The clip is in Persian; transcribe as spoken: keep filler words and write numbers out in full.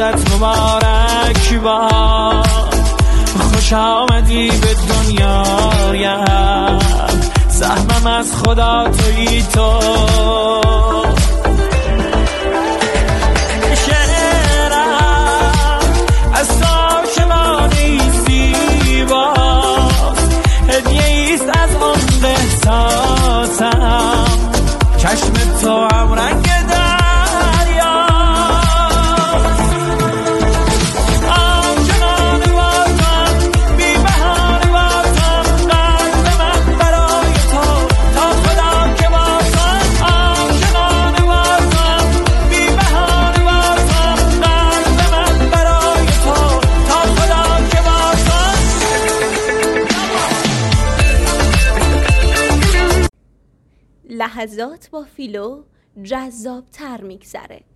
ولادت مبارک باد، خوش آمدی به دنیایم، سهمم از خدا تویی تو. شعرم از ساکمانی زیباست، هدیه ایست از عمق احساسم، چشم تو هم رنگ لحظات با فیلو جذاب تر میگذره.